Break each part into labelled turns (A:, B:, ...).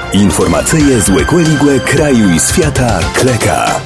A: Informacyje z Łekłe kraju i świata Kleka.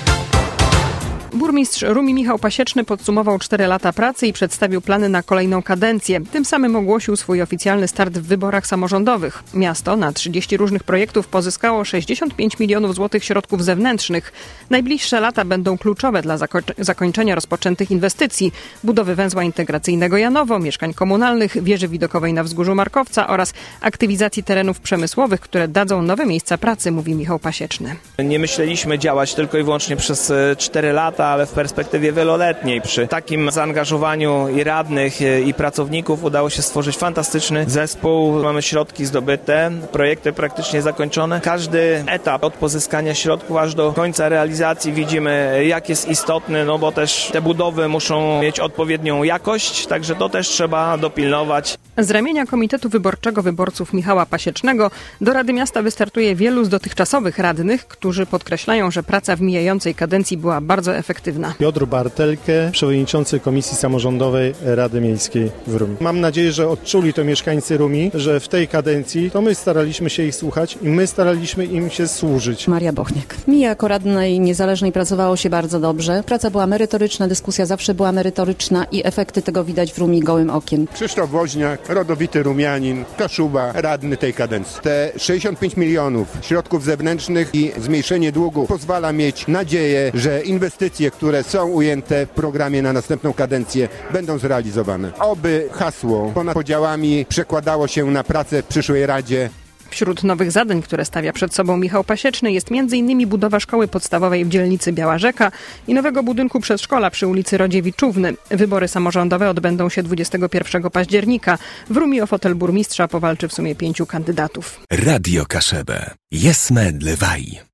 B: Burmistrz Rumi Michał Pasieczny podsumował 4 lata pracy i przedstawił plany na kolejną kadencję. Tym samym ogłosił swój oficjalny start w wyborach samorządowych. Miasto na 30 różnych projektów pozyskało 65 milionów złotych środków zewnętrznych. Najbliższe lata będą kluczowe dla zakończenia rozpoczętych inwestycji, budowy węzła integracyjnego Janowo, mieszkań komunalnych, wieży widokowej na wzgórzu Markowca oraz aktywizacji terenów przemysłowych, które dadzą nowe miejsca pracy, mówi Michał Pasieczny.
C: Nie myśleliśmy działać tylko i wyłącznie przez 4 lata, ale w perspektywie wieloletniej. Przy takim zaangażowaniu i radnych, i pracowników udało się stworzyć fantastyczny zespół. Mamy środki zdobyte, projekty praktycznie zakończone. Każdy etap od pozyskania środków aż do końca realizacji widzimy, jak jest istotny, no bo też te budowy muszą mieć odpowiednią jakość, także to też trzeba dopilnować.
B: Z ramienia Komitetu Wyborczego Wyborców Michała Pasiecznego do Rady Miasta wystartuje wielu z dotychczasowych radnych, którzy podkreślają, że praca w mijającej kadencji była bardzo efektywna.
D: Piotr Bartelke, przewodniczący Komisji Samorządowej Rady Miejskiej w Rumi. Mam nadzieję, że odczuli to mieszkańcy Rumi, że w tej kadencji to my staraliśmy się ich słuchać i my staraliśmy im się służyć.
E: Maria Bochniak. Mi jako radnej niezależnej pracowało się bardzo dobrze. Praca była merytoryczna, dyskusja zawsze była merytoryczna i efekty tego widać w Rumi gołym okiem.
F: Krzysztof Woźniak, rodowity Rumianin, Kaszuba, radny tej kadencji. Te 65 milionów środków zewnętrznych i zmniejszenie długu pozwala mieć nadzieję, że inwestycje, które są ujęte w programie na następną kadencję, będą zrealizowane. Oby hasło ponad podziałami przekładało się na pracę w przyszłej Radzie.
B: Wśród nowych zadań, które stawia przed sobą Michał Pasieczny, jest m.in. budowa szkoły podstawowej w dzielnicy Biała Rzeka i nowego budynku przedszkola przy ulicy Rodziewiczówny. Wybory samorządowe odbędą się 21 października. W Rumi o fotel burmistrza powalczy w sumie 5 kandydatów.
A: Radio Kaszebę. Jesme Dlewaj.